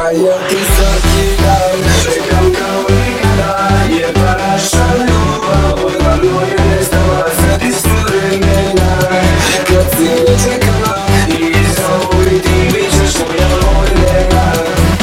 A ja ti svaki dan čekam kao nikada, jer ta naša ljubav odavno je nestala. Sad isto vremena kad si me čekala, i zauvijek ti bit ćeš moja voljena.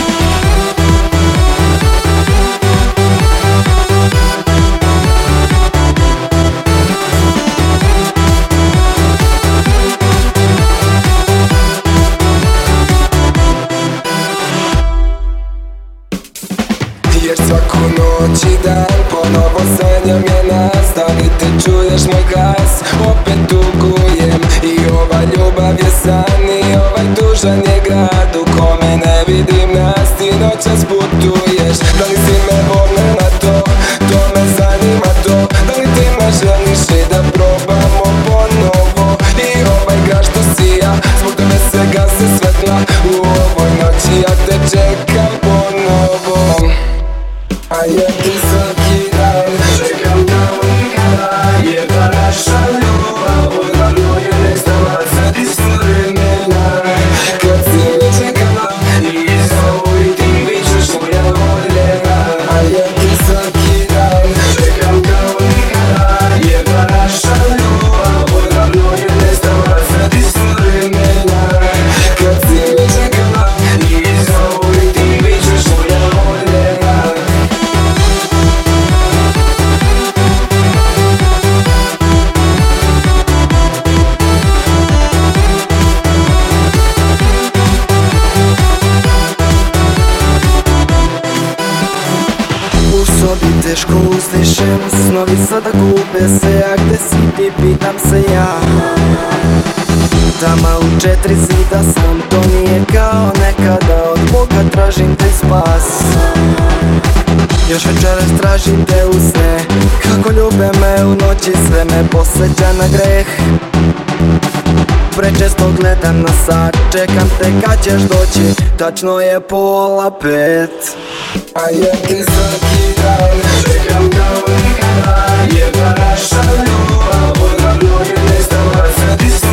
Jer svaku noć i dan ponovo sanjam je nas. Da li te čuješ moj glas? Opet tugujem i ova ljubav je san, i ovaj tužan je grad u kome ne vidim nas. Ti noćas putuješ, da li si me voljela to? To me zanima to. Da li ti me želiš i da probamo ponovo? I ovaj grad što si ja, zbog tebe se gase svetla. U ovoj noći ja te čekam ponovo. A ja ti svaki dan čekam kao nikada, jer ta naša ljubav odavno je nestala. Sad isto vremena kad si me čekala, i zauvijek ti bit ćeš moja voljena. A ja ti svaki dan čekam kao nikada, jer ta naša ljubav odavno je nestala. Sad isto vremena kad si me čekala, i zauvijek ti bit ćeš moja voljena. U sobi teško uzdišem, snovi sada gube se, a gde si ti, pitam se ja. Tama u 4 zida sam, to nije kao nekada, od Boga tražim te spas. Još večeras tražim te usne, kako ljube me u noći, sve me posjeća na greh. Prečesto gledam na sat, čekam te kad ćeš doći, tačno je 4:30. A ja ti svaki dan čekam kao nikada, jer ta naša ljubav odavno je nestala. Sad isto